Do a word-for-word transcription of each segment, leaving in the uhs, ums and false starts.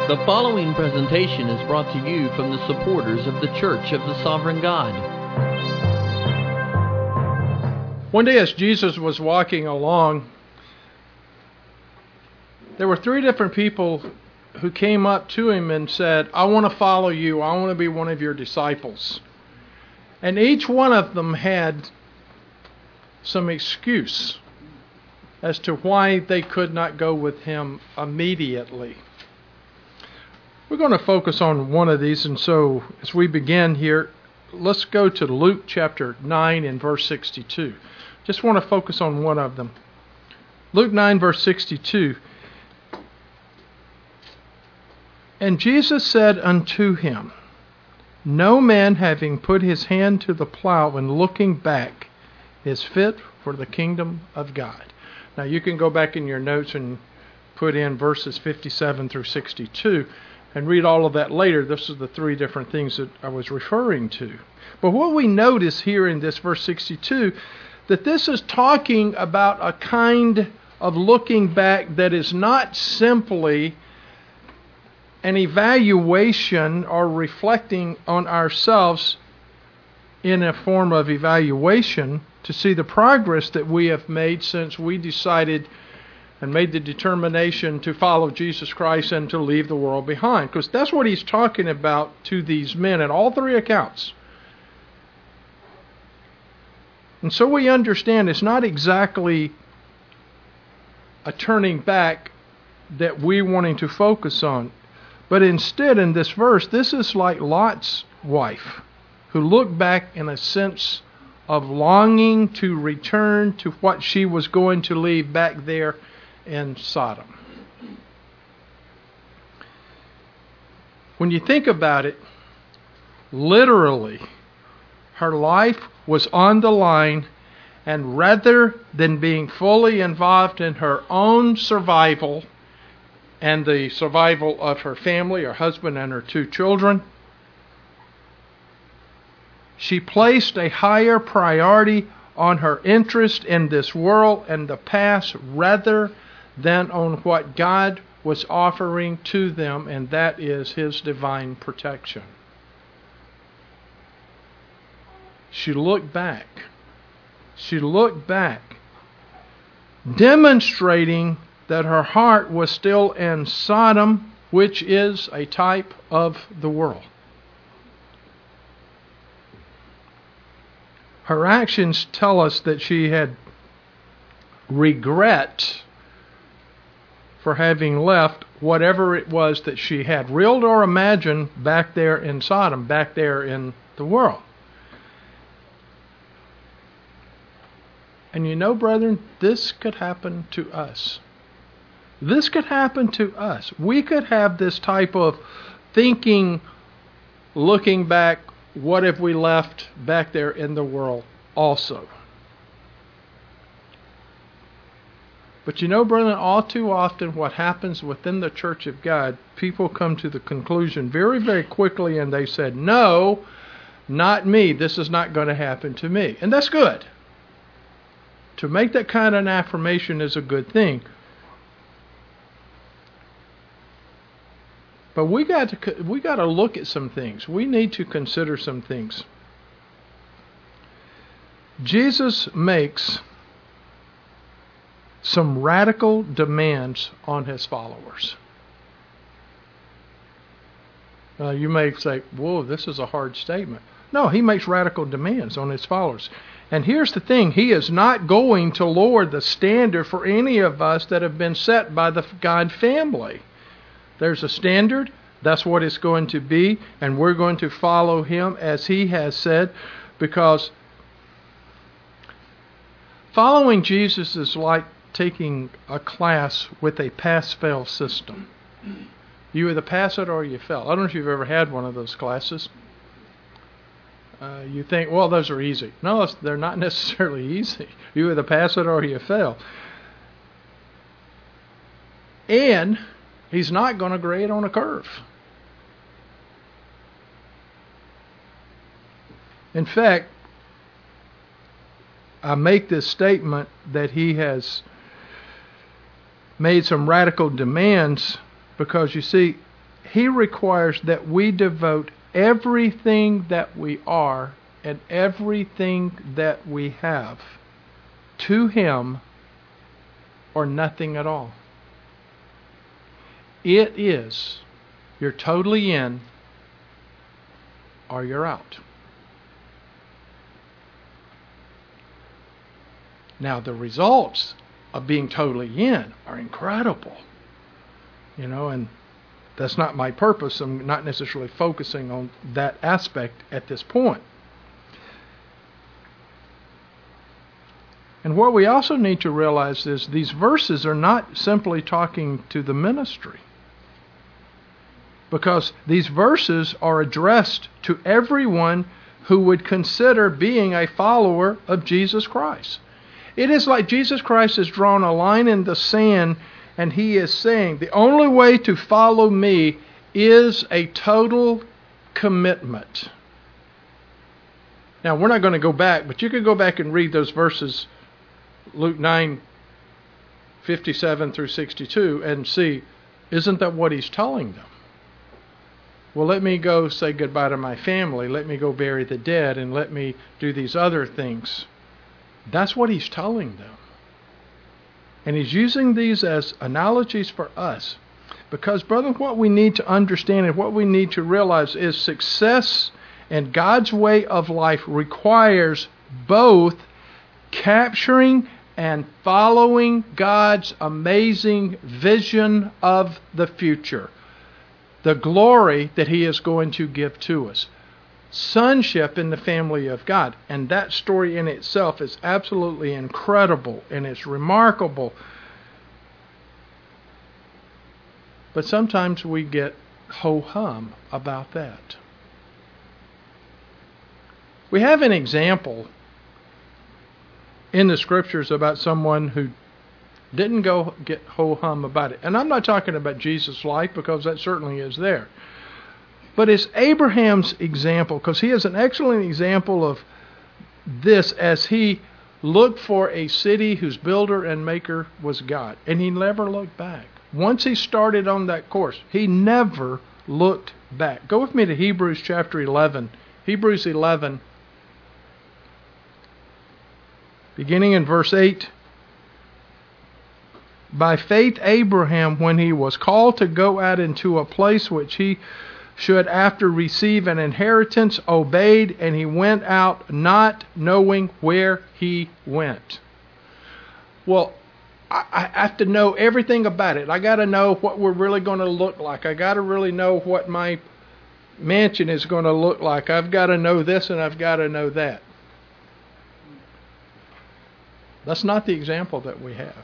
The following presentation is brought to you from the supporters of the Church of the Sovereign God. One day as Jesus was walking along, there were three different people who came up to him and said, I want to follow you. I want to be one of your disciples. And each one of them had some excuse as to why they could not go with him immediately. We're going to focus on one of these, and so as we begin here, let's go to Luke chapter nine and verse sixty-two. Just want to focus on one of them. Luke nine verse sixty-two. And Jesus said unto him, No man having put his hand to the plow and looking back is fit for the kingdom of God. Now you can go back in your notes and put in verses fifty-seven through sixty-two and read all of that later. This is the three different things that I was referring to. But what we notice here in this verse sixty-two, that this is talking about a kind of looking back that is not simply an evaluation or reflecting on ourselves in a form of evaluation to see the progress that we have made since we decided and made the determination to follow Jesus Christ and to leave the world behind. Because that's what he's talking about to these men in all three accounts. And so we understand it's not exactly a turning back that we're wanting to focus on. But instead, in this verse, this is like Lot's wife, who looked back in a sense of longing to return to what she was going to leave back there in Sodom. When you think about it, literally, her life was on the line, and rather than being fully involved in her own survival and the survival of her family, her husband, and her two children, she placed a higher priority on her interest in this world and the past rather than on what God was offering to them, and that is His divine protection. She looked back. She looked back, demonstrating that her heart was still in Sodom, which is a type of the world. Her actions tell us that she had regret for having left whatever it was that she had willed or imagined back there in Sodom, back there in the world. And you know, brethren, this could happen to us. This could happen to us. We could have this type of thinking, looking back, what have we left back there in the world also? But you know, brethren, all too often what happens within the Church of God, people come to the conclusion very, very quickly and they said, no, not me. This is not going to happen to me. And that's good. To make that kind of an affirmation is a good thing. But we got to we got to look at some things. We need to consider some things. Jesus makes some radical demands on His followers. Uh, you may say, whoa, this is a hard statement. No, He makes radical demands on His followers. And here's the thing, He is not going to lower the standard for any of us that have been set by the God family. There's a standard, that's what it's going to be, and we're going to follow Him as He has said, because following Jesus is like taking a class with a pass-fail system. You either pass it or you fail. I don't know if you've ever had one of those classes. Uh, you think, well, those are easy. No, they're not necessarily easy. You either pass it or you fail. And He's not going to grade on a curve. In fact, I make this statement that He has made some radical demands because, you see, He requires that we devote everything that we are and everything that we have to Him, or nothing at all. It is, you're totally in or you're out. Now, the results of being totally in are incredible. You know, and that's not my purpose. I'm not necessarily focusing on that aspect at this point. And what we also need to realize is these verses are not simply talking to the ministry, because these verses are addressed to everyone who would consider being a follower of Jesus Christ. It is like Jesus Christ has drawn a line in the sand, and He is saying, the only way to follow me is a total commitment. Now, we're not going to go back, but you could go back and read those verses, Luke nine, fifty-seven through sixty-two, and see, isn't that what He's telling them? Well, let me go say goodbye to my family, let me go bury the dead, and let me do these other things. That's what He's telling them. And He's using these as analogies for us. Because, brother, what we need to understand and what we need to realize is success and God's way of life requires both capturing and following God's amazing vision of the future, the glory that He is going to give to us. Sonship in the family of God. And that story in itself is absolutely incredible and it's remarkable. But sometimes we get ho-hum about that. We have an example in the Scriptures about someone who didn't go get ho-hum about it. And I'm not talking about Jesus' life, because that certainly is there. But it's Abraham's example, because he is an excellent example of this as he looked for a city whose builder and maker was God. And he never looked back. Once he started on that course, he never looked back. Go with me to Hebrews chapter eleven. Hebrews eleven, beginning in verse eight. By faith Abraham, when he was called to go out into a place which he should after receive an inheritance, obeyed, and he went out not knowing where he went. Well, I, I have to know everything about it. I got to know what we're really going to look like. I got to really know what my mansion is going to look like. I've got to know this and I've got to know that. That's not the example that we have.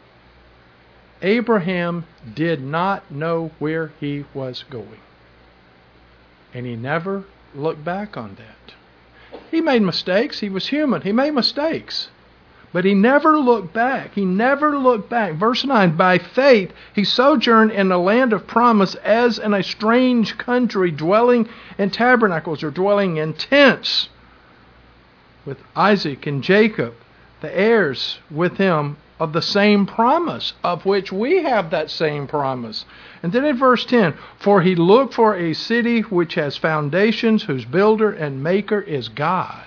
Abraham did not know where he was going. And he never looked back on that. He made mistakes. He was human. He made mistakes. But he never looked back. He never looked back. Verse nine, by faith he sojourned in the land of promise as in a strange country, dwelling in tabernacles or dwelling in tents with Isaac and Jacob, the heirs with him of the same promise, of which we have that same promise. And then in verse ten, for he looked for a city which has foundations, whose builder and maker is God.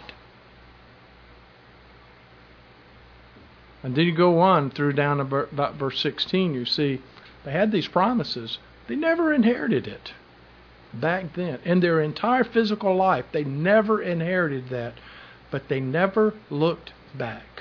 And then you go on through down about verse sixteen, you see they had these promises. They never inherited it back then. In their entire physical life, they never inherited that, but they never looked back.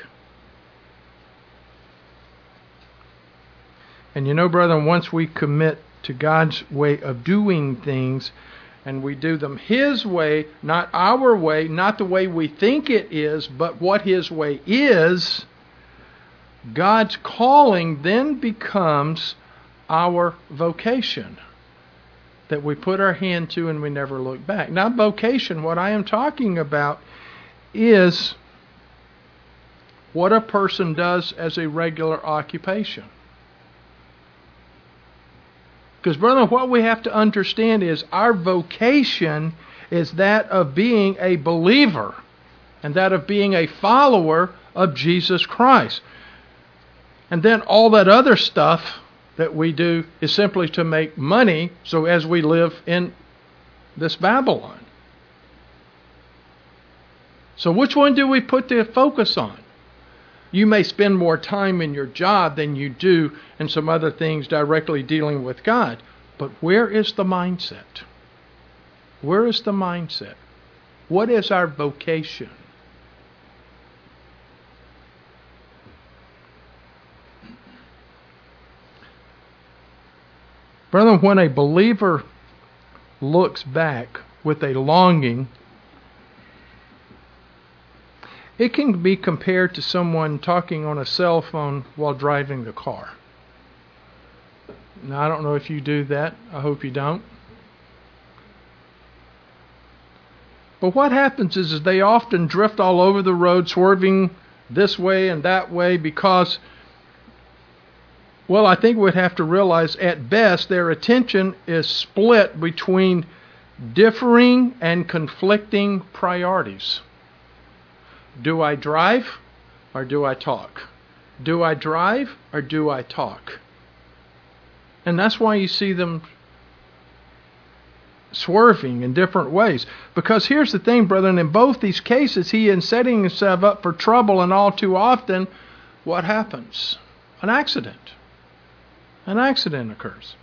And you know, brethren, once we commit to God's way of doing things, and we do them His way, not our way, not the way we think it is, but what His way is, God's calling then becomes our vocation that we put our hand to and we never look back. Now, vocation, what I am talking about is what a person does as a regular occupation. Because, brother, what we have to understand is our vocation is that of being a believer and that of being a follower of Jesus Christ. And then all that other stuff that we do is simply to make money so as we live in this Babylon. So which one do we put the focus on? You may spend more time in your job than you do in some other things directly dealing with God. But where is the mindset? Where is the mindset? What is our vocation? Brethren, when a believer looks back with a longing, it can be compared to someone talking on a cell phone while driving the car. Now, I don't know if you do that. I hope you don't. But what happens is, is they often drift all over the road, swerving this way and that way because, well, I think we'd have to realize at best their attention is split between differing and conflicting priorities. Do I drive or do I talk? Do I drive or do I talk? And that's why you see them swerving in different ways. Because here's the thing, brethren, in both these cases, he is setting himself up for trouble, and all too often, what happens? An accident. An accident occurs.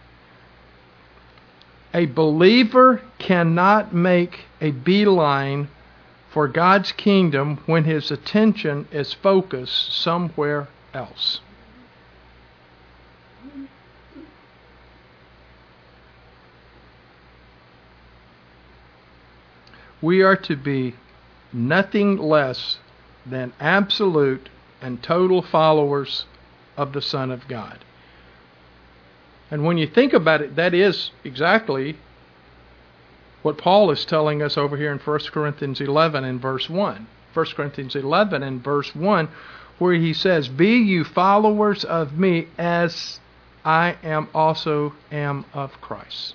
A believer cannot make a beeline for God's kingdom when his attention is focused somewhere else. We are to be nothing less than absolute and total followers of the Son of God. And when you think about it, that is exactly what Paul is telling us over here in First Corinthians eleven and verse one. First Corinthians eleven and verse one, where he says, "Be you followers of me as I am also am of Christ."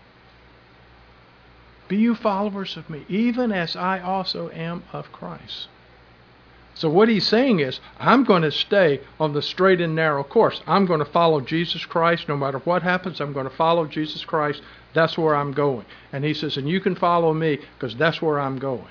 Be you followers of me, even as I also am of Christ. So what he's saying is, I'm going to stay on the straight and narrow course. I'm going to follow Jesus Christ. No matter what happens, I'm going to follow Jesus Christ. That's where I'm going. And he says, and you can follow me because that's where I'm going.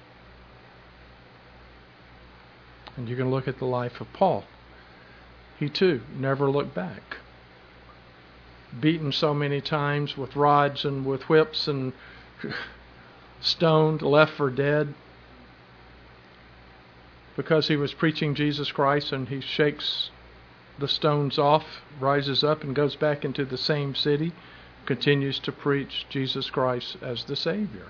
And you can look at the life of Paul. He too never looked back. Beaten so many times with rods and with whips and stoned, left for dead, because he was preaching Jesus Christ, and he shakes the stones off, rises up and goes back into the same city, continues to preach Jesus Christ as the Savior.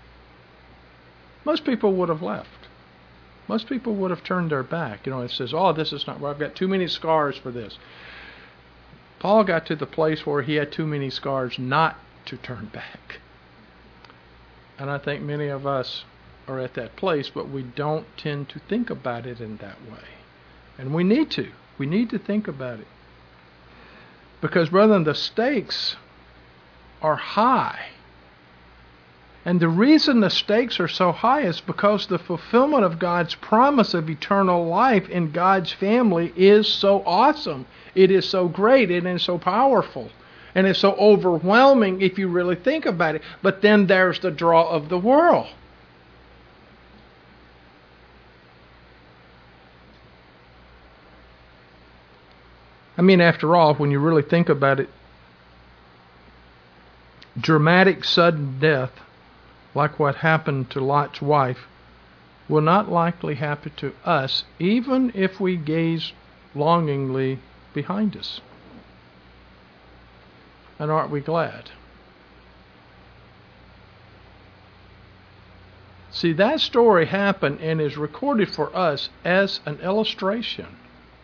Most people would have left. Most people would have turned their back. You know, it says, oh, this is not right. I've got too many scars for this. Paul got to the place where he had too many scars not to turn back. And I think many of us are at that place, but we don't tend to think about it in that way. And we need to. We need to think about it. Because, brethren, the stakes are high. And the reason the stakes are so high is because the fulfillment of God's promise of eternal life in God's family is so awesome. It is so great. It is so powerful. And it's so overwhelming if you really think about it. But then there's the draw of the world. I mean, after all, when you really think about it, dramatic sudden death, like what happened to Lot's wife, will not likely happen to us, even if we gaze longingly behind us. And aren't we glad? See, that story happened and is recorded for us as an illustration.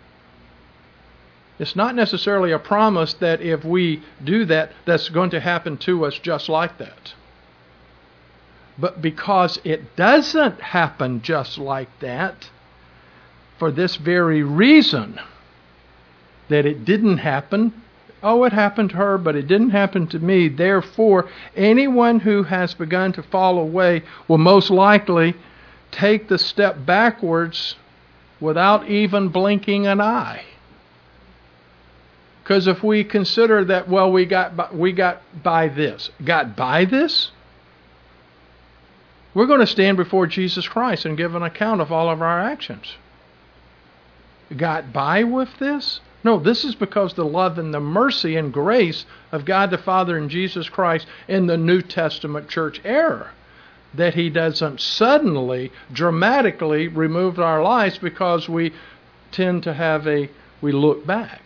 It's not necessarily a promise that if we do that, that's going to happen to us just like that. But because it doesn't happen just like that, for this very reason, that it didn't happen, oh, it happened to her, but it didn't happen to me. Therefore, anyone who has begun to fall away will most likely take the step backwards without even blinking an eye. Because if we consider that, well, we got by, we got by this, got by this, we're going to stand before Jesus Christ and give an account of all of our actions. Got by with this? No, this is because the love and the mercy and grace of God the Father and Jesus Christ in the New Testament church era, that He doesn't suddenly, dramatically remove our lives because we tend to have a, we look back.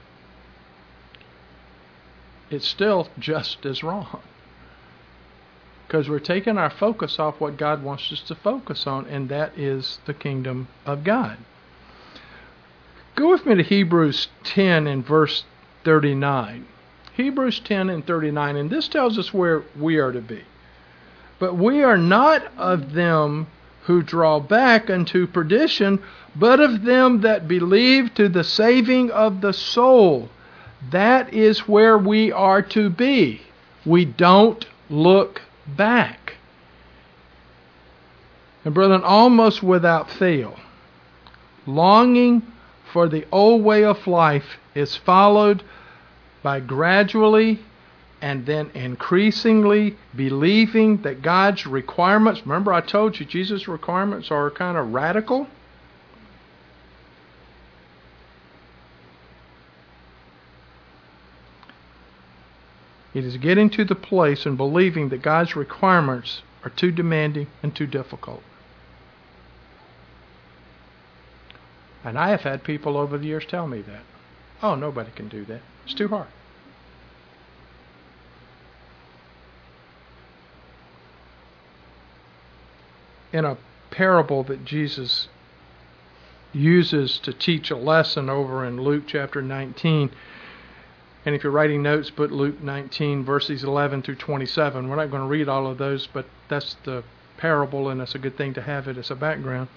It's still just as wrong. Because we're taking our focus off what God wants us to focus on, and that is the kingdom of God. Go with me to Hebrews ten and verse thirty-nine. Hebrews ten and thirty-nine, and this tells us where we are to be. But we are not of them who draw back unto perdition, but of them that believe to the saving of the soul. That is where we are to be. We don't look back. And brethren, almost without fail, longing for the old way of life is followed by gradually and then increasingly believing that God's requirements, remember I told you Jesus' requirements are kind of radical. It is getting to the place and believing that God's requirements are too demanding and too difficult. And I have had people over the years tell me that. Oh, nobody can do that. It's too hard. In a parable that Jesus uses to teach a lesson over in Luke chapter nineteen, and if you're writing notes, put Luke nineteen, verses eleven through twenty-seven. We're not going to read all of those, but that's the parable, and it's a good thing to have it as a background.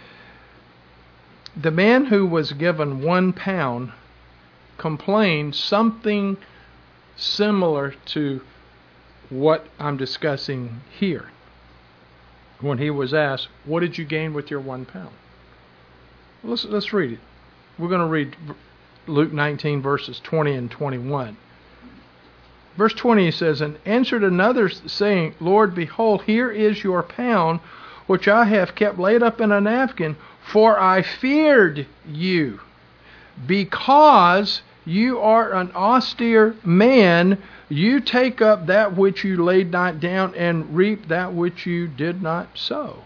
The man who was given one pound complained something similar to what I'm discussing here. When he was asked, what did you gain with your one pound? Let's, let's read it. We're going to read Luke nineteen, verses twenty and twenty-one. Verse twenty says, and answered another, saying, Lord, behold, here is your pound, which I have kept laid up in a napkin, for I feared you, because you are an austere man. You take up that which you laid not down, and reap that which you did not sow.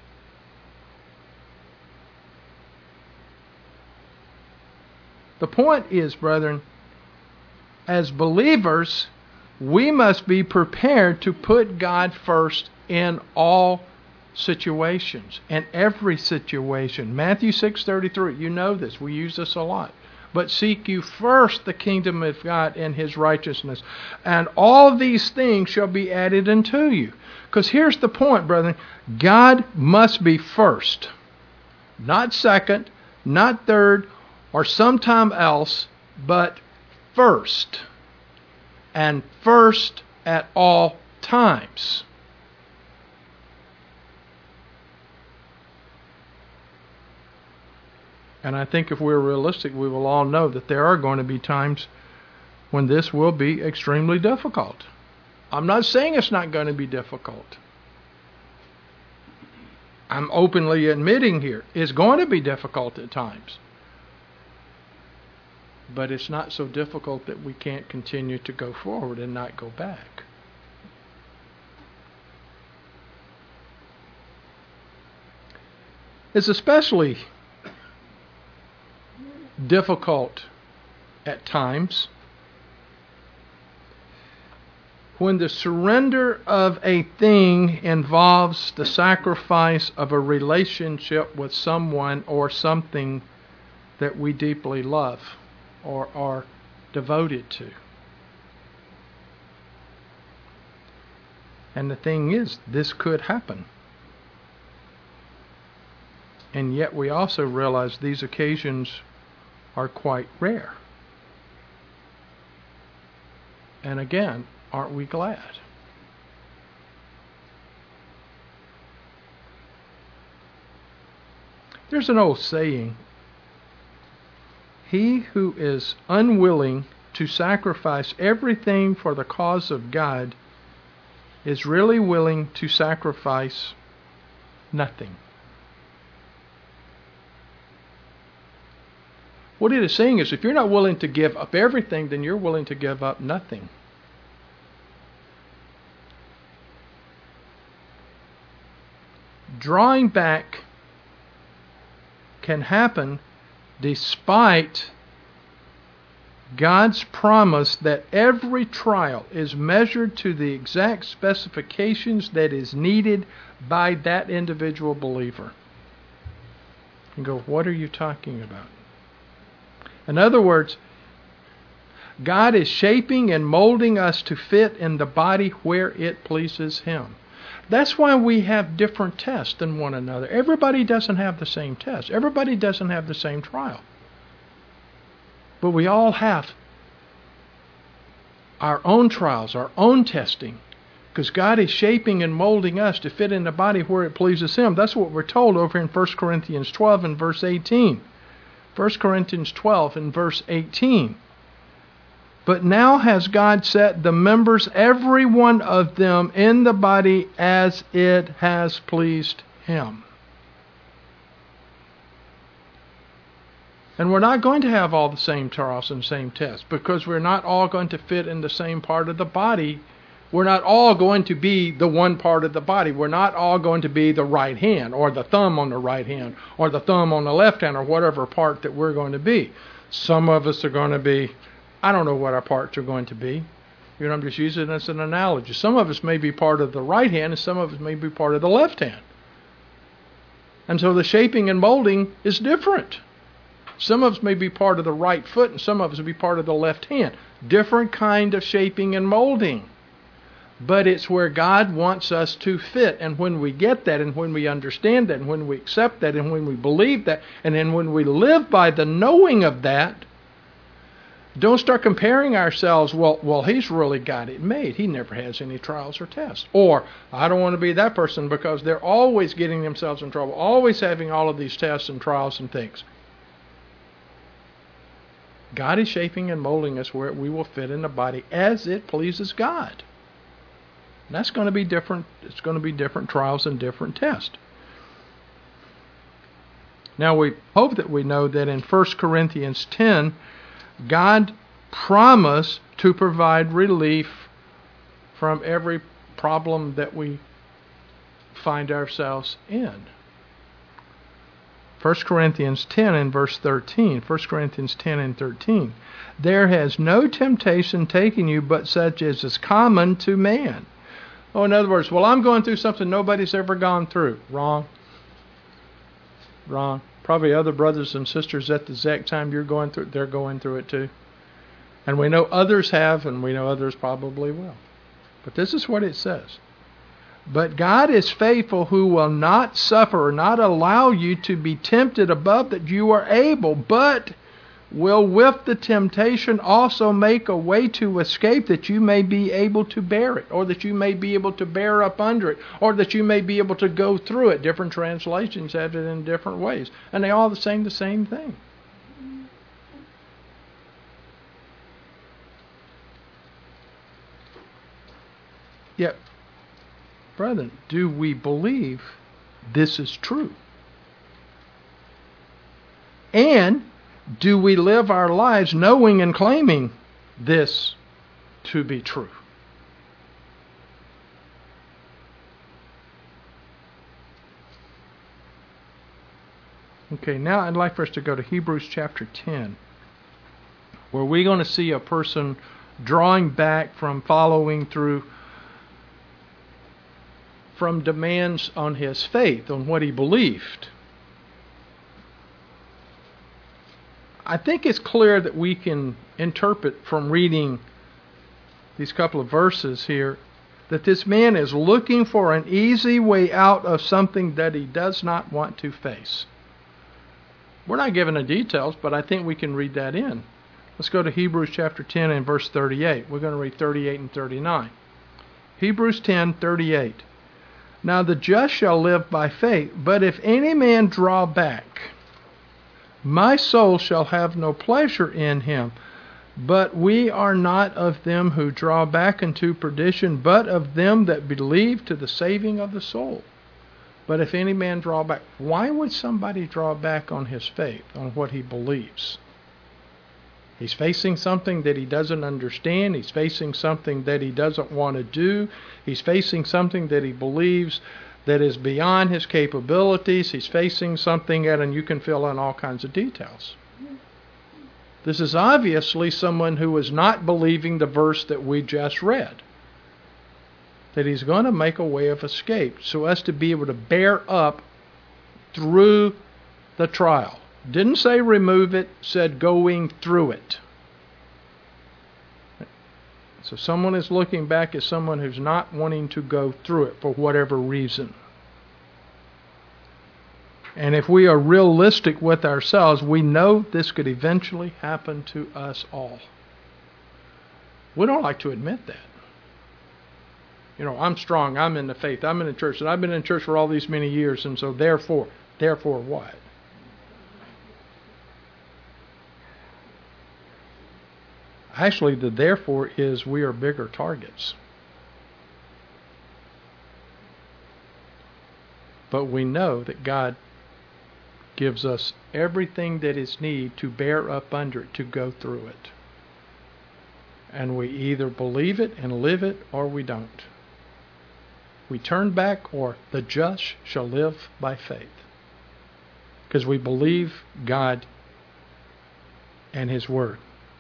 The point is, brethren, as believers, we must be prepared to put God first in all situations, in every situation. Matthew six thirty-three, you know this, we use this a lot. But seek you first the kingdom of God and His righteousness, and all these things shall be added unto you. Because here's the point, brethren, God must be first, not second, not third, or sometime else, but first, and first at all times. And I think if we're realistic, we will all know that there are going to be times when this will be extremely difficult. I'm not saying it's not going to be difficult. I'm openly admitting here it's going to be difficult at times. But it's not so difficult that we can't continue to go forward and not go back. It's especially difficult at times when the surrender of a thing involves the sacrifice of a relationship with someone or something that we deeply love or are devoted to. And the thing is, this could happen. And yet we also realize these occasions are quite rare. And again, aren't we glad? There's an old saying he who is unwilling to sacrifice everything for the cause of God is really willing to sacrifice nothing. What it is saying is, if you're not willing to give up everything, then you're willing to give up nothing. Drawing back can happen despite God's promise that every trial is measured to the exact specifications that is needed by that individual believer. You go, what are you talking about? In other words, God is shaping and molding us to fit in the body where it pleases Him. That's why we have different tests than one another. Everybody doesn't have the same test. Everybody doesn't have the same trial. But we all have our own trials, our own testing, because God is shaping and molding us to fit in the body where it pleases Him. That's what we're told over in First Corinthians twelve and verse eighteen. First Corinthians twelve and verse eighteen. But now has God set the members, every one of them, in the body as it has pleased Him. And we're not going to have all the same trials and same tests, because we're not all going to fit in the same part of the body. We're not all going to be the one part of the body. We're not all going to be the right hand, or the thumb on the right hand, or the thumb on the left hand, or whatever part that we're going to be. Some of us are going to be, I don't know what our parts are going to be. You know, I'm just using this as an analogy. Some of us may be part of the right hand, and some of us may be part of the left hand. And so the shaping and molding is different. Some of us may be part of the right foot, and some of us will be part of the left hand. Different kind of shaping and molding. But it's where God wants us to fit. And when we get that, and when we understand that, and when we accept that, and when we believe that, and then when we live by the knowing of that, don't start comparing ourselves, well, well, he's really got it made. He never has any trials or tests. Or, I don't want to be that person, because they're always getting themselves in trouble, always having all of these tests and trials and things. God is shaping and molding us where we will fit in the body as it pleases God. And that's going to be different. It's going to be different trials and different tests. Now, we hope that we know that in First Corinthians ten, God promised to provide relief from every problem that we find ourselves in. First Corinthians ten and verse thirteen. First Corinthians ten and thirteen. There has no temptation taken you but such as is common to man. Oh, in other words, well, I'm going through something nobody's ever gone through. Wrong. Wrong. Probably other brothers and sisters at the exact time you're going through it, they're going through it too. And we know others have, and we know others probably will. But this is what it says. But God is faithful, who will not suffer or not allow you to be tempted above that you are able, but will with the temptation also make a way to escape, that you may be able to bear it, or that you may be able to bear up under it, or that you may be able to go through it. Different translations have it in different ways. And they all saying the same thing. Yet, brethren, do we believe this is true? And do we live our lives knowing and claiming this to be true? Okay, now I'd like for us to go to Hebrews chapter ten, where we're going to see a person drawing back from following through from demands on his faith, on what he believed. I think it's clear that we can interpret from reading these couple of verses here that this man is looking for an easy way out of something that he does not want to face. We're not given the details, but I think we can read that in. Let's go to Hebrews chapter ten and verse thirty-eight. We're going to read thirty-eight and thirty-nine. Hebrews ten, thirty-eight. Now the just shall live by faith, but if any man draw back, My soul shall have no pleasure in him. But we are not of them who draw back into perdition, but of them that believe to the saving of the soul. But if any man draw back, why would somebody draw back on his faith, on what he believes? He's facing something that he doesn't understand. He's facing something that he doesn't want to do. He's facing something that he believes that is beyond his capabilities. He's facing something, and you can fill in all kinds of details. This is obviously someone who is not believing the verse that we just read, that he's going to make a way of escape so as to be able to bear up through the trial. Didn't say remove it, said going through it. So someone is looking back as someone who's not wanting to go through it for whatever reason. And if we are realistic with ourselves, we know this could eventually happen to us all. We don't like to admit that. You know, I'm strong, I'm in the faith, I'm in the church, and I've been in church for all these many years, and so therefore, therefore what? Actually, the therefore is we are bigger targets. But we know that God gives us everything that is needed to bear up under it, to go through it. And we either believe it and live it, or we don't. We turn back, or the just shall live by faith. Because we believe God and His Word.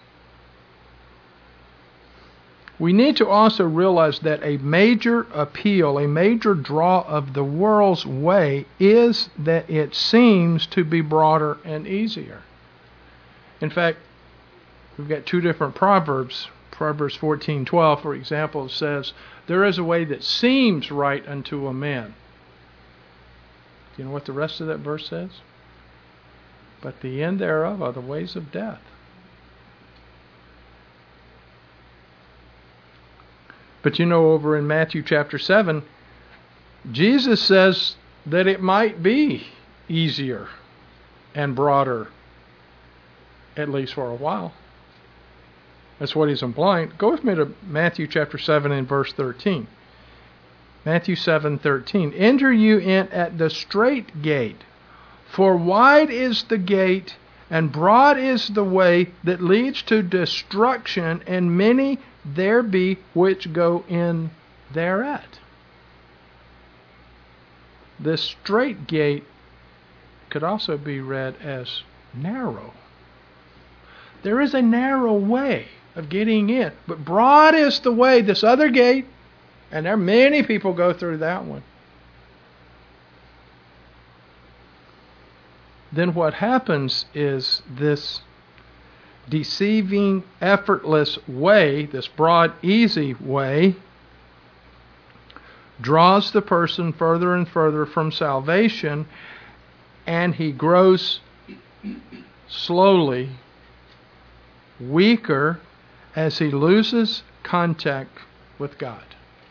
We need to also realize that a major appeal, a major draw of the world's way is that it seems to be broader and easier. In fact, we've got two different proverbs. Proverbs fourteen twelve, for example, says, "There is a way that seems right unto a man." Do you know what the rest of that verse says? "But the end thereof are the ways of death." But you know, over in Matthew chapter seven, Jesus says that it might be easier and broader, at least for a while. That's what he's implying. Go with me to Matthew chapter seven and verse thirteen. Matthew seven thirteen. "Enter you in at the strait gate, for wide is the gate, and broad is the way that leads to destruction, and many there be which go in thereat." The strait gate could also be read as narrow. There is a narrow way of getting in, but broad is the way, this other gate, and there are many people go through that one. Then what happens is this deceiving, effortless way, this broad, easy way, draws the person further and further from salvation, and he grows slowly weaker as he loses contact with God.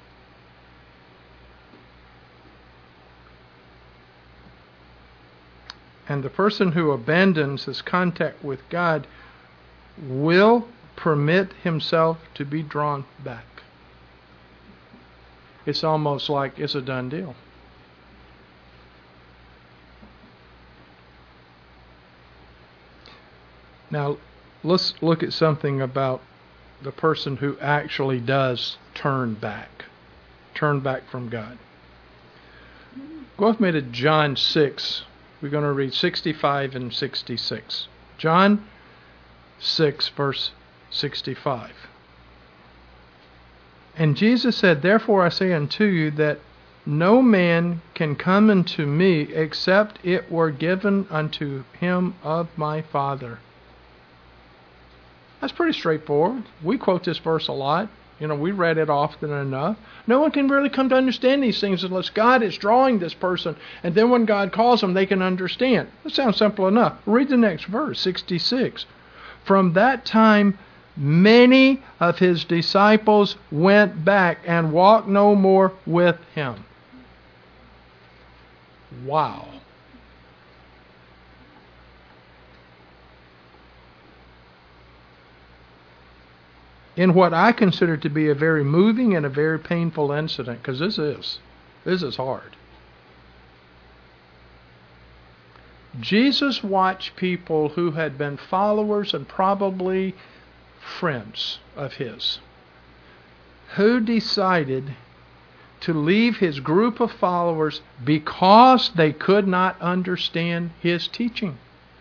And the person who abandons his contact with God will permit himself to be drawn back. It's almost like it's a done deal. Now, let's look at something about the person who actually does turn back. Turn back from God. Go with me to John six. We're going to read sixty-five and sixty-six. John six, verse sixty-five. "And Jesus said, Therefore I say unto you that no man can come unto me except it were given unto him of my Father." That's pretty straightforward. We quote this verse a lot. You know, we read it often enough. No one can really come to understand these things unless God is drawing this person. And then when God calls them, they can understand. That sounds simple enough. Read the next verse, sixty-six. "From that time, many of his disciples went back and walked no more with him." Wow. in what I consider to be a very moving and a very painful incident, because this is, this is hard. Jesus watched people who had been followers and probably friends of his, who decided to leave his group of followers because they could not understand his teaching.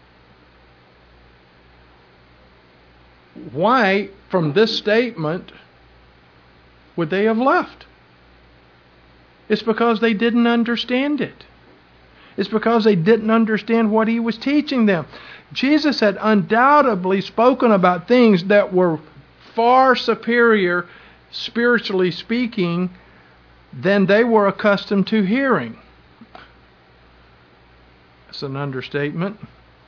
Why, from this statement, would they have left? It's because they didn't understand it. It's because they didn't understand what he was teaching them. Jesus had undoubtedly spoken about things that were far superior, spiritually speaking, than they were accustomed to hearing. It's an understatement.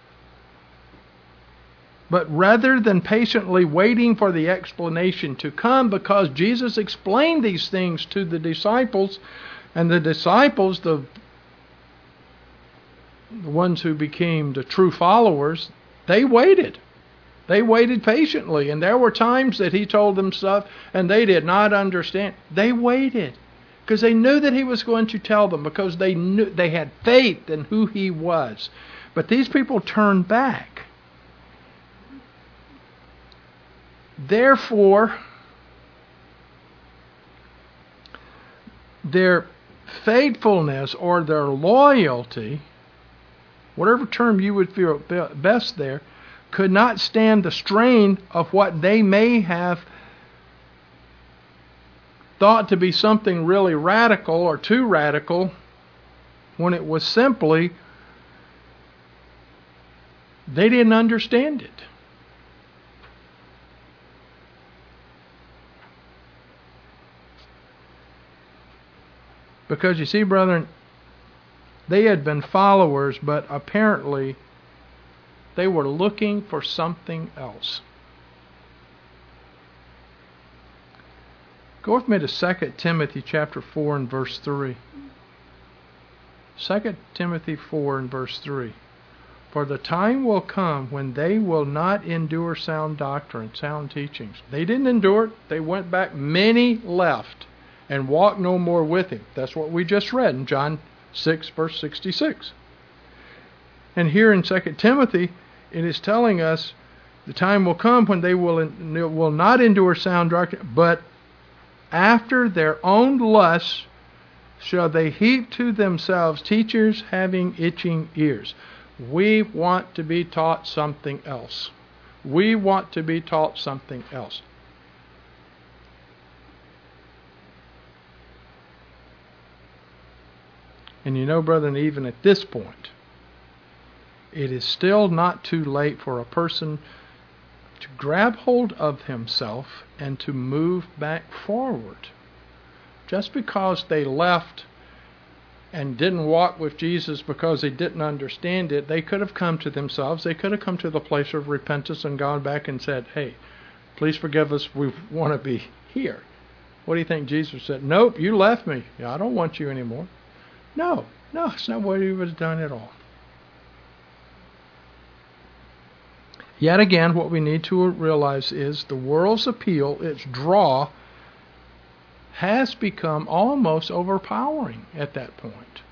But rather than patiently waiting for the explanation to come, because Jesus explained these things to the disciples, and the disciples, the, the ones who became the true followers, they waited. They waited patiently. And there were times that he told them stuff and they did not understand. They waited because they knew that he was going to tell them, because they knew they had faith in who he was. But these people turned back. Therefore, their faithfulness or their loyalty, whatever term you would feel best there, could not stand the strain of what they may have thought to be something really radical or too radical, when it was simply they didn't understand it. Because you see, brethren, they had been followers, but apparently they were looking for something else. Go with me to Second Timothy chapter four and verse three. Second Timothy four and verse three. For the time will come when they will not endure sound doctrine, sound teachings. They didn't endure it. They went back. Many left and walked no more with him. That's what we just read in John six, verse sixty-six. And here in Second Timothy, it is telling us the time will come when they will, will not endure sound doctrine, but after their own lusts shall they heap to themselves teachers having itching ears. We want to be taught something else. We want to be taught something else. And you know, brethren, even at this point, it is still not too late for a person to grab hold of himself and to move back forward. Just because they left and didn't walk with Jesus because they didn't understand it, they could have come to themselves. They could have come to the place of repentance and gone back and said, hey, please forgive us. We want to be here. What do you think Jesus said? Nope, you left me. I don't want you anymore. No, no, it's not what he was done at all. Yet again, what we need to realize is the world's appeal, its draw, has become almost overpowering at that point.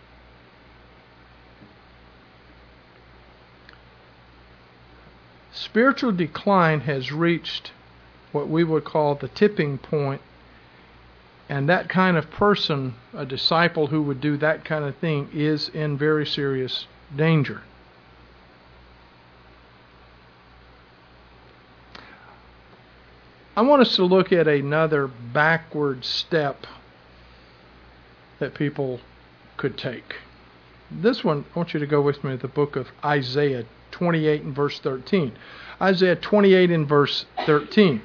Spiritual decline has reached what we would call the tipping point, and that kind of person, a disciple who would do that kind of thing, is in very serious danger. I want us to look at another backward step that people could take. This one, I want you to go with me to the book of Isaiah twenty-eight and verse thirteen. Isaiah twenty-eight and verse thirteen.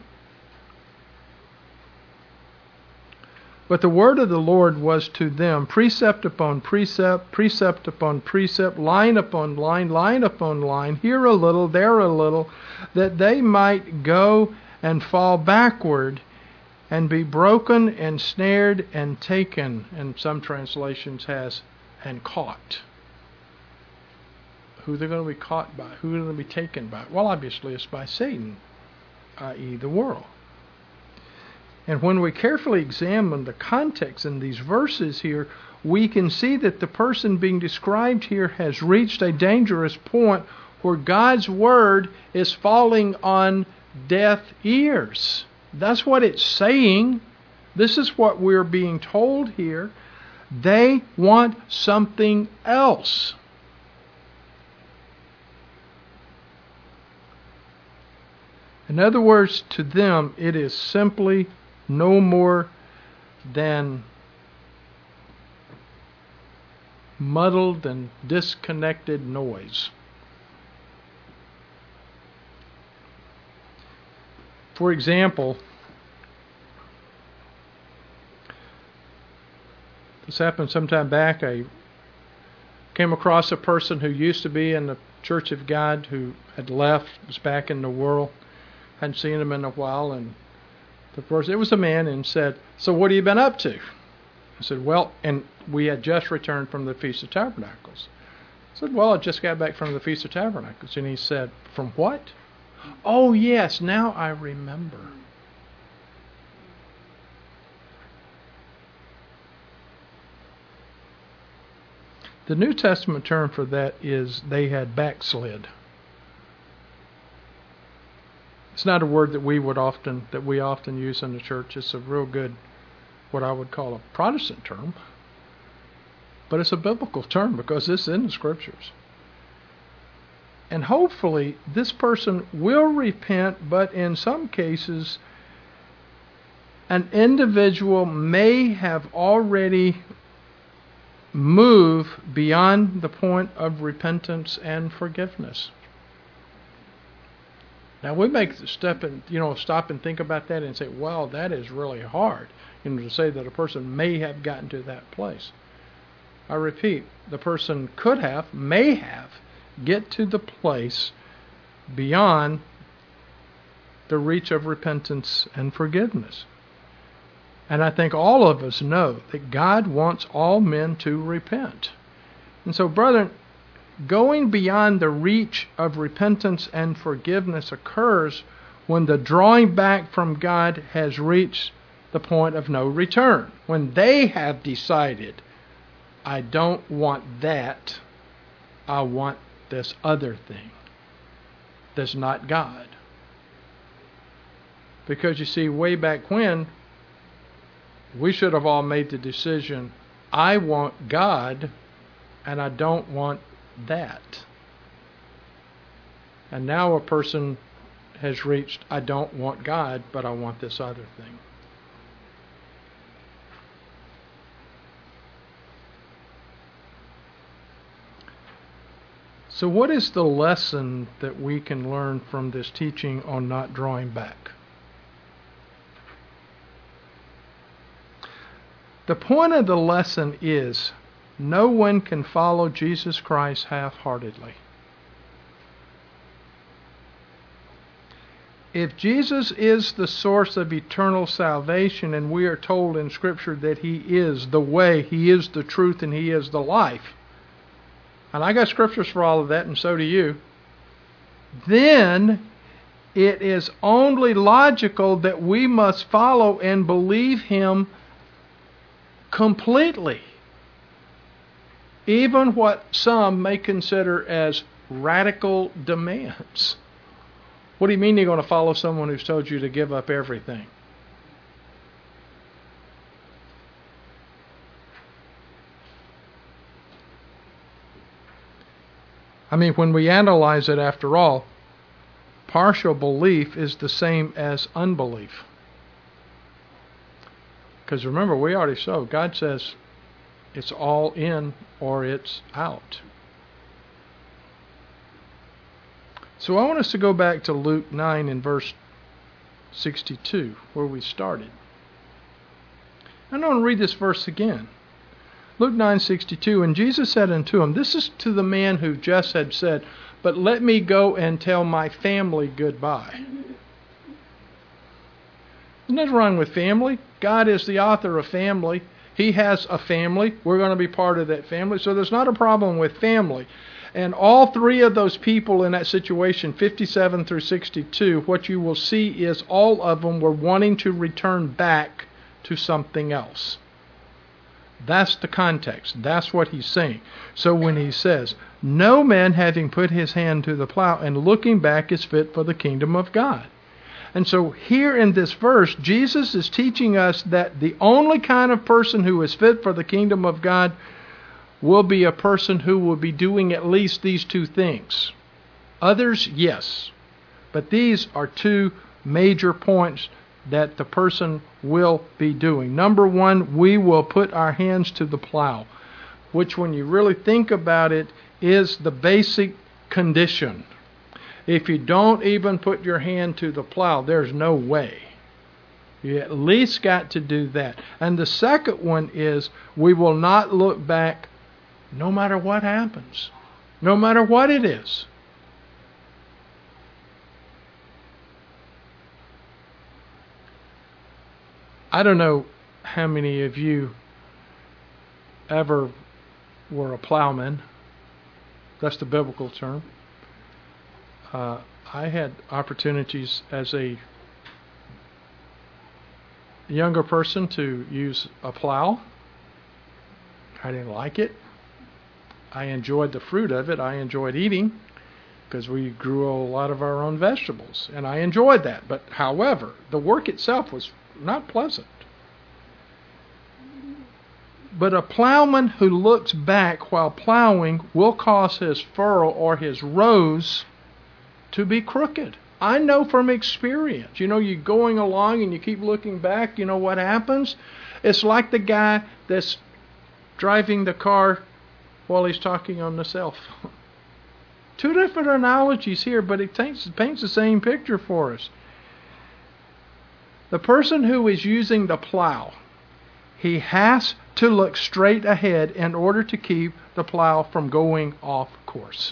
But the word of the Lord was to them precept upon precept, precept upon precept, line upon line, line upon line, here a little, there a little, that they might go and fall backward and be broken and snared and taken. And some translations has, and caught. Who they're going to be caught by? Who are they going to be taken by? Well, obviously it's by Satan, that is the world. And when we carefully examine the context in these verses here, we can see that the person being described here has reached a dangerous point where God's Word is falling on deaf ears. That's what it's saying. This is what we're being told here. They want something else. In other words, to them, it is simply no more than muddled and disconnected noise. For example, this happened some time back. I came across a person who used to be in the Church of God who had left, was back in the world. Hadn't seen him in a while, and the person, it was a man, and said, "So what have you been up to?" I said, "Well," and we had just returned from the Feast of Tabernacles. I said, "Well, I just got back from the Feast of Tabernacles." And he said, "From what?" "Oh, yes, now I remember." The New Testament term for that is they had backslid. It's not a word that we would often that we often use in the church. It's a real good, what I would call a Protestant term, but it's a biblical term because it's in the Scriptures. And hopefully this person will repent, but in some cases an individual may have already moved beyond the point of repentance and forgiveness. Now we make step and you know stop and think about that and say, "Wow, that is really hard." You know, to say that a person may have gotten to that place. I repeat, the person could have, may have, get to the place beyond the reach of repentance and forgiveness. And I think all of us know that God wants all men to repent. And so, brethren, going beyond the reach of repentance and forgiveness occurs when the drawing back from God has reached the point of no return. When they have decided, "I don't want that, I want this other thing that's not God." Because you see, way back when, we should have all made the decision, I want God and I don't want that. And now a person has reached, I don't want God, but I want this other thing. So what is the lesson that we can learn from this teaching on not drawing back? The point of the lesson is, no one can follow Jesus Christ half-heartedly. If Jesus is the source of eternal salvation, and we are told in Scripture that He is the way, He is the truth, and He is the life, and I got scriptures for all of that, and so do you, then it is only logical that we must follow and believe Him completely. Even what some may consider as radical demands. What do you mean you're going to follow someone who's told you to give up everything? I mean, when we analyze it, after all, partial belief is the same as unbelief. Because remember, we already saw, God says it's all in or it's out. So I want us to go back to Luke nine and verse sixty-two, where we started. I'm going to read this verse again. Luke nine sixty-two, and Jesus said unto him, this is to the man who just had said, but let me go and tell my family goodbye. There's nothing wrong with family. God is the author of family. He has a family. We're going to be part of that family. So there's not a problem with family. And all three of those people in that situation, fifty-seven through sixty-two, what you will see is all of them were wanting to return back to something else. That's the context. That's what he's saying. So when he says, no man having put his hand to the plow and looking back is fit for the kingdom of God. And so here in this verse, Jesus is teaching us that the only kind of person who is fit for the kingdom of God will be a person who will be doing at least these two things. Others, yes. But these are two major points that the person will be doing. Number one, we will put our hands to the plow, which when you really think about it is the basic condition. If you don't even put your hand to the plow, there's no way. You at least got to do that. And the second one is we will not look back no matter what happens, no matter what it is. I don't know how many of you ever were a plowman. That's the biblical term. Uh, I had opportunities as a younger person to use a plow. I didn't like it. I enjoyed the fruit of it. I enjoyed eating because we grew a lot of our own vegetables, and I enjoyed that. But however, the work itself was not pleasant. But a plowman who looks back while plowing will cause his furrow or his rows to be crooked. I know from experience. You know, you're going along and you keep looking back, you know what happens? It's like the guy that's driving the car while he's talking on the cell phone. Two different analogies here, but it paints, paints the same picture for us. The person who is using the plow, he has to look straight ahead in order to keep the plow from going off course.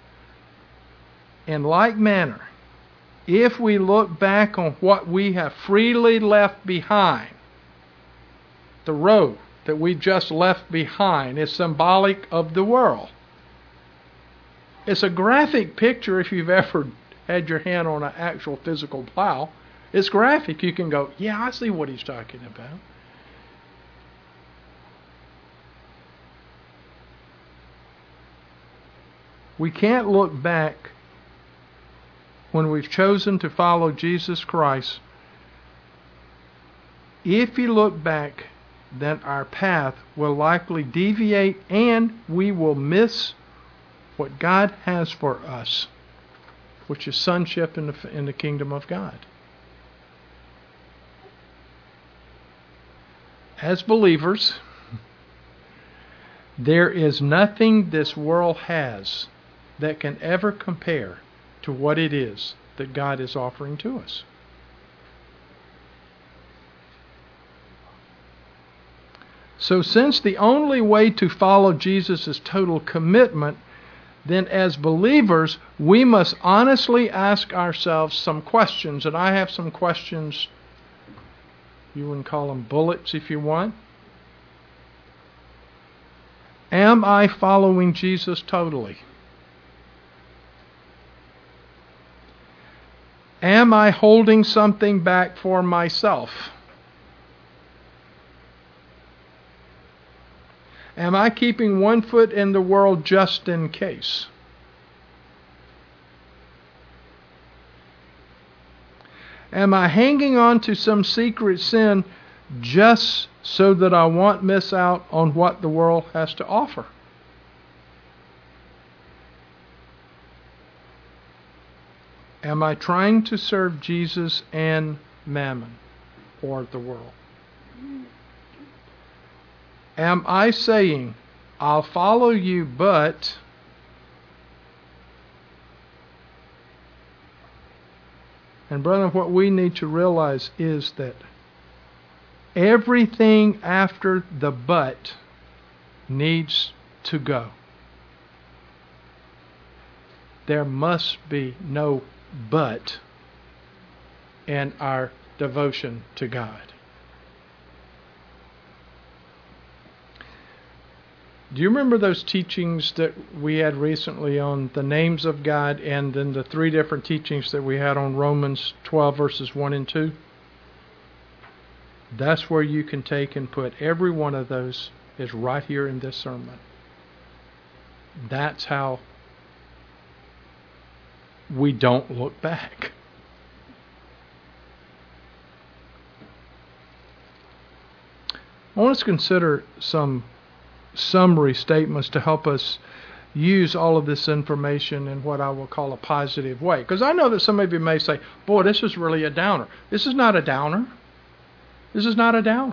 In like manner, if we look back on what we have freely left behind, the road that we just left behind is symbolic of the world. It's a graphic picture if you've ever had your hand on an actual physical plow. It's graphic. You can go, yeah, I see what he's talking about. We can't look back when we've chosen to follow Jesus Christ. If you look back, then our path will likely deviate and we will miss what God has for us, which is sonship in the, in the kingdom of God. As believers, there is nothing this world has that can ever compare to what it is that God is offering to us. So since the only way to follow Jesus is total commitment, then as believers, we must honestly ask ourselves some questions. And I have some questions, you wouldn't call them bullets if you want. Am I following Jesus totally? Am I holding something back for myself? Am I keeping one foot in the world just in case? Am I hanging on to some secret sin just so that I won't miss out on what the world has to offer? Am I trying to serve Jesus and mammon or the world? Am I saying, I'll follow you, but and brother, what we need to realize is that everything after the but needs to go. There must be no but in our devotion to God. Do you remember those teachings that we had recently on the names of God, and then the three different teachings that we had on Romans twelve verses one and two? That's where you can take and put every one of those is right here in this sermon. That's how we don't look back. I want us to consider some summary statements to help us use all of this information in what I will call a positive way. Because I know that some of you may say, boy, this is really a downer. This is not a downer. This is not a downer.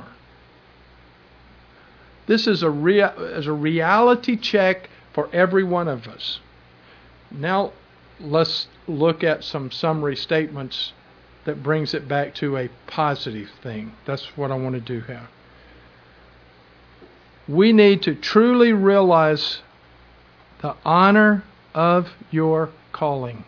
This is a, rea- is a reality check for every one of us. Now, let's look at some summary statements that brings it back to a positive thing. That's what I want to do here. We need to truly realize the honor of your calling.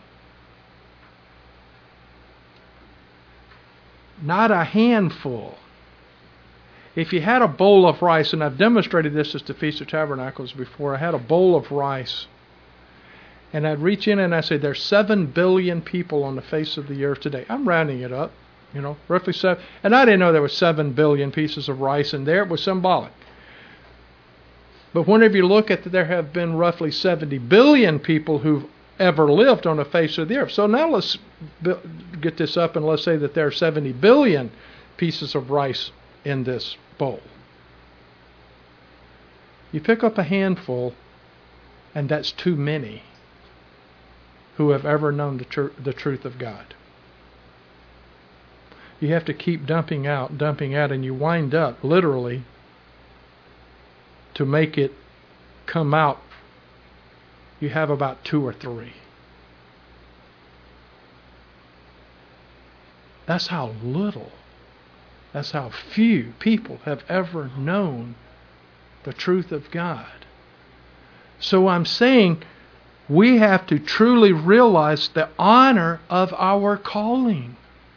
Not a handful. If you had a bowl of rice, and I've demonstrated this at the Feast of Tabernacles before, I had a bowl of rice, and I'd reach in and I'd say, there's seven billion people on the face of the earth today. I'm rounding it up, you know, roughly seven. And I didn't know there were seven billion pieces of rice in there. It was symbolic. But whenever you look at that, there have been roughly seventy billion people who've ever lived on the face of the earth. So now let's get this up and let's say that there are seventy billion pieces of rice in this bowl. You pick up a handful, and that's too many who have ever known the, tr- the truth of God. You have to keep dumping out, dumping out, and you wind up, literally, to make it come out, you have about two or three. That's how little, that's how few people have ever known the truth of God. So I'm saying we have to truly realize the honor of our calling.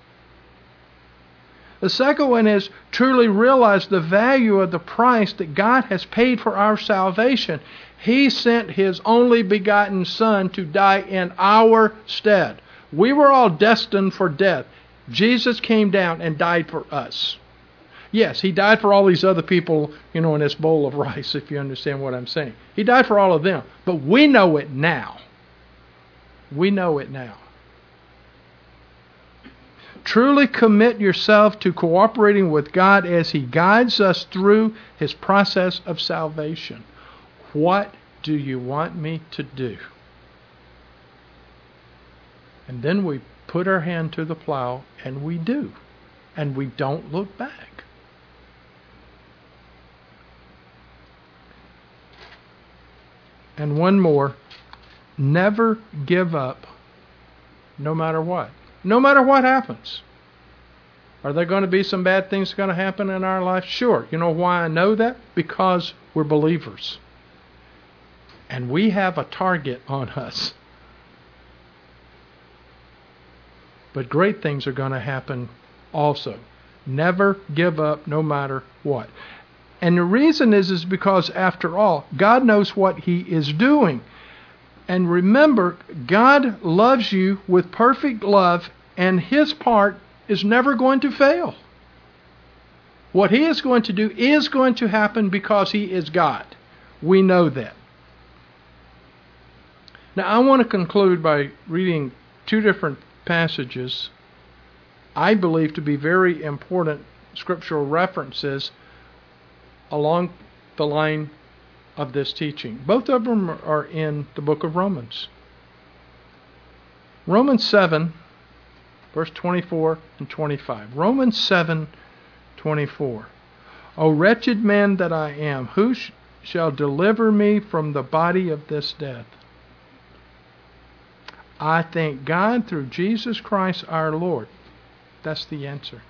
The second one is truly realize the value of the price that God has paid for our salvation. He sent His only begotten Son to die in our stead. We were all destined for death. Jesus came down and died for us. Yes, He died for all these other people, you know, in this bowl of rice, if you understand what I'm saying. He died for all of them. But we know it now. We know it now. Truly commit yourself to cooperating with God as He guides us through His process of salvation. What do you want me to do? And then we put our hand to the plow, and we do. And we don't look back. And one more. Never give up, no matter what. No matter what happens. Are there going to be some bad things going to happen in our life? Sure. You know why I know that? Because we're believers. And we have a target on us. But great things are going to happen also. Never give up no matter what. And the reason is, is because, after all, God knows what He is doing. And remember, God loves you with perfect love, and His part is never going to fail. What He is going to do is going to happen because He is God. We know that. Now, I want to conclude by reading two different passages I believe to be very important scriptural references along the line of this teaching. Both of them are in the book of Romans. Romans seven, verse twenty-four and twenty-five. Romans seven, twenty-four. O wretched man that I am, who sh- shall deliver me from the body of this death? I thank God through Jesus Christ our Lord. That's the answer.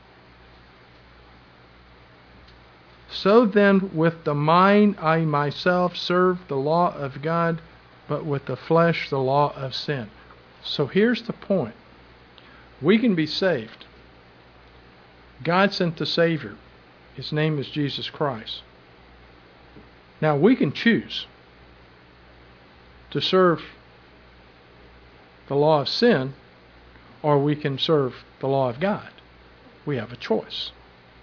So then, with the mind I myself serve the law of God, but with the flesh the law of sin. So here's the point. We can be saved. God sent the Savior. His name is Jesus Christ. Now, we can choose to serve the law of sin, or we can serve the law of God. We have a choice.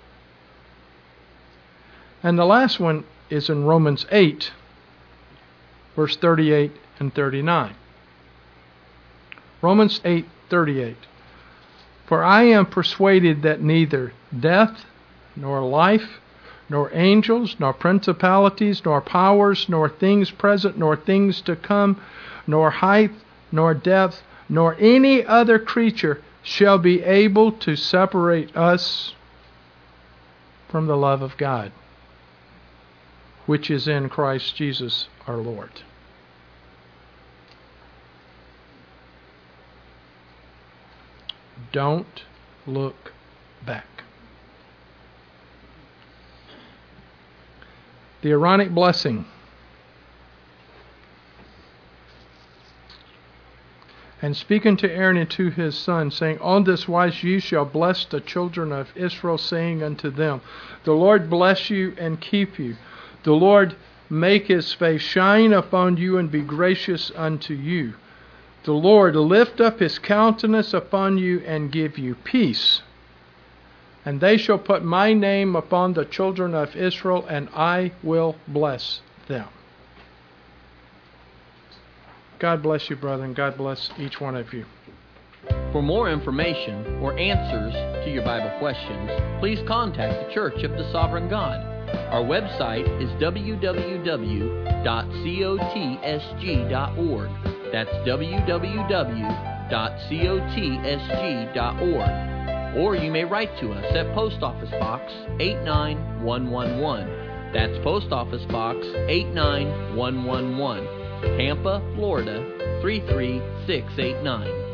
And the last one is in Romans eight, verse thirty-eight and thirty-nine. Romans eight thirty-eight. For I am persuaded that neither death, nor life, nor angels, nor principalities, nor powers, nor things present, nor things to come, nor height, nor depth, nor any other creature shall be able to separate us from the love of God, which is in Christ Jesus our Lord. Don't look back. The Aaronic blessing. And speaking to Aaron and to his son, saying, On this wise ye shall bless the children of Israel, saying unto them, The Lord bless you and keep you. The Lord make his face shine upon you and be gracious unto you. The Lord lift up his countenance upon you and give you peace. And they shall put my name upon the children of Israel, and I will bless them. God bless you, brethren. God bless each one of you. For more information or answers to your Bible questions, please contact the Church of the Sovereign God. Our website is w w w dot cotsg dot org. That's w w w dot cotsg dot org. Or you may write to us at Post Office Box eight nine one one one. That's Post Office Box eight nine one one one. Tampa, Florida three three six eight nine.